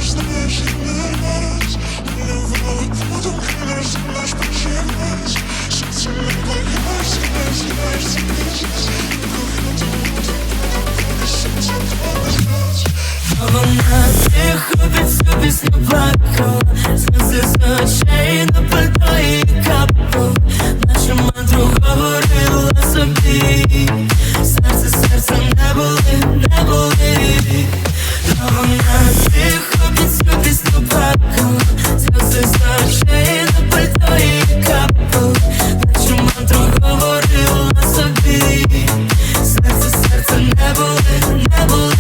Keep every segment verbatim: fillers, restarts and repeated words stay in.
Вона тихо під цю пісню плакала, сльози з очей на пальто її капало, нашу мантру говорила собі. Серце, серце не боли, не боли. Та вона тихо під цю пісню плакала, сльози з очей на пальто її капало, нашу мантру говорила собі. Серце, серце не боли, не боли.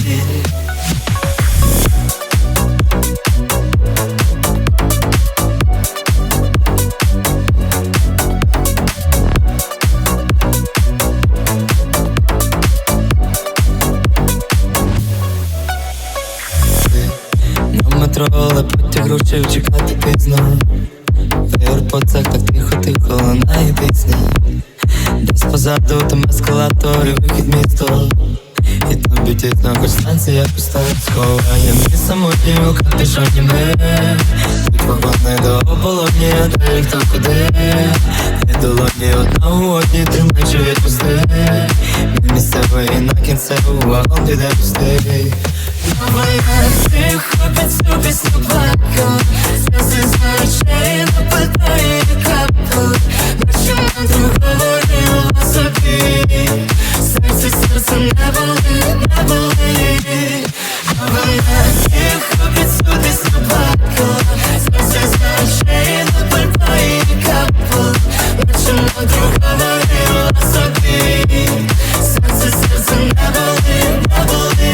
Але потяг рушив чекати пізно. В аеропортах так тихо-тихо лунає пісня. Десь позаду там ескалатор і вихід місто. І там бітісно, хоч станція пуста. Сховає мій самотній у капюшоні ми. Тут вогонь до ополотні, а далі хто куди. Дві долоні, одна у одній, тримай, що відпусти. Мій місцевий на кінцеву, вагон піде пустий. Вона тихо під цю пісню плакала, сльози з очей на пальто її капало, нашу мантру говорила собі. Серце, серце не боли, не боли. Вона тихо під цю пісню плакала, сльози з очей на пальто її капало, нашу мантру говорила собі. Серце, серце не боли, не боли.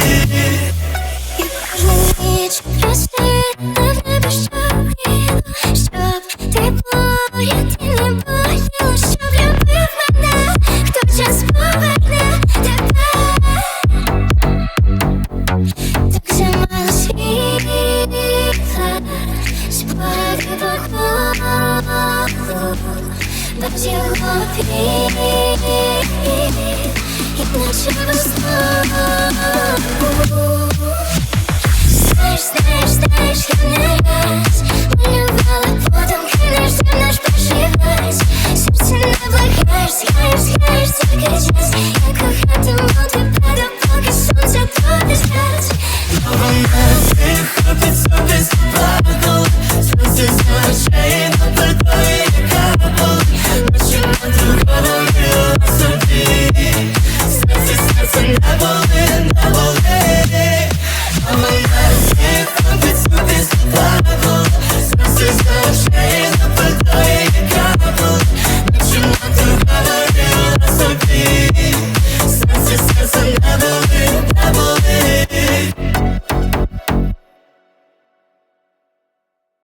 Ніч розсвіта в небі щоріла, щоб тепло ряди не боліло, щоб любив мене, хто час поверне тебе. Так замало світла, спогади поклало, без його пів, і наче